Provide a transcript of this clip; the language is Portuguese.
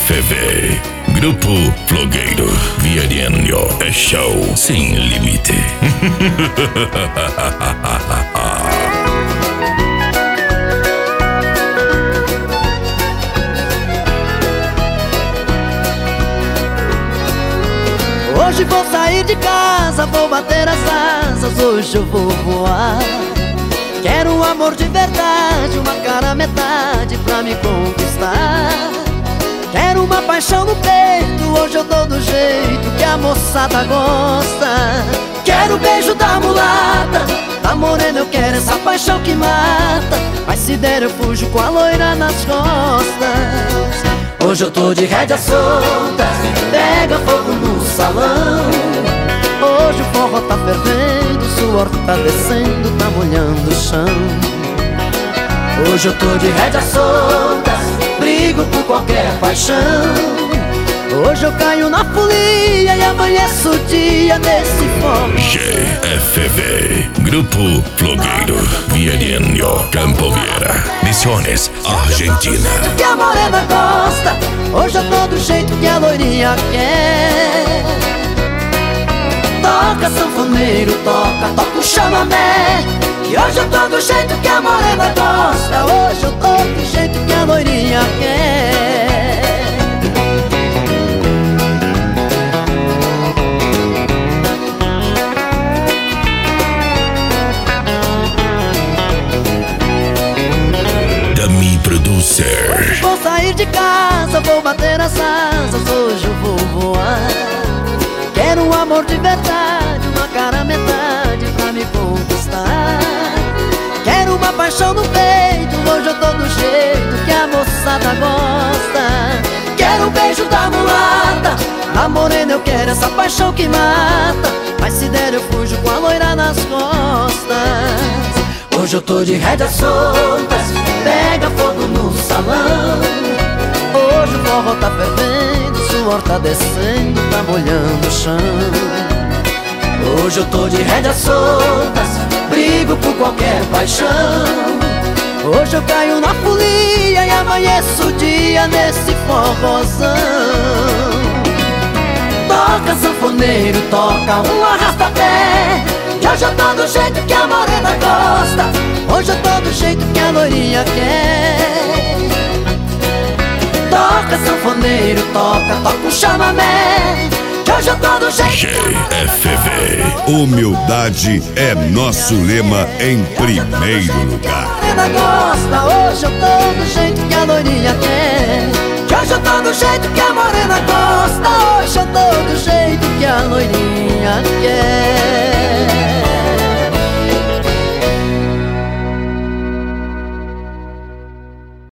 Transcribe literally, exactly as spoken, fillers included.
F V. Grupo Flogueiro. Viariano é show sem limite. Hoje vou sair de casa, vou bater as asas, hoje eu vou voar. Quero um amor de verdade, uma cara metade pra me conquistar. Quero uma paixão no peito, hoje eu dou do jeito que a moçada gosta. Quero o beijo da mulata, da morena eu quero essa paixão que mata. Mas se der eu fujo com a loira nas costas. Hoje eu tô de rédea solta, pega fogo no salão. Hoje o forró tá fervendo, o suor tá descendo, tá molhando o chão. Hoje eu tô de rédea solta, brigo por qualquer paixão. Hoje eu caio na folia e amanheço o dia nesse forró. G F V. Grupo Flogueiro. Viariano, Campo Vieira, Misiones, Argentina. Que a morena gosta, hoje eu tô do jeito que a loirinha quer. Toca sanfoneiro, toca, toca o chamamé. E hoje eu tô do jeito que a morena gosta, hoje eu tô do jeito que a loirinha quer. Dami Producer. Vou sair de casa, vou bater as asas, hoje eu vou voar. Quero um amor de verdade, uma cara metade pra me conquistar. Quero uma paixão no peito, hoje eu tô do jeito que a moçada gosta. Quero o beijo da mulata, da morena eu quero essa paixão que mata. Mas se der eu fujo com a loira nas costas. Hoje eu tô de rédeas soltas, pega fogo no salão. Hoje o forró tá fervendo, o suor tá descendo, tá molhando o chão. Hoje eu tô de rédeas soltas, brigo por qualquer paixão. Hoje eu caio na folia e amanheço o dia nesse forrozão. Toca sanfoneiro, toca um arrasta-pé. E hoje eu tô do jeito que a morena gosta, hoje eu tô do jeito que a loirinha quer. Toca sanfoneiro, toca, toca um chamamé. Que hoje eu tô do jeito. G F V. Humildade é nosso lema em primeiro lugar. A morena gosta, hoje eu tô do jeito que a loirinha quer. Que hoje eu tô do jeito que a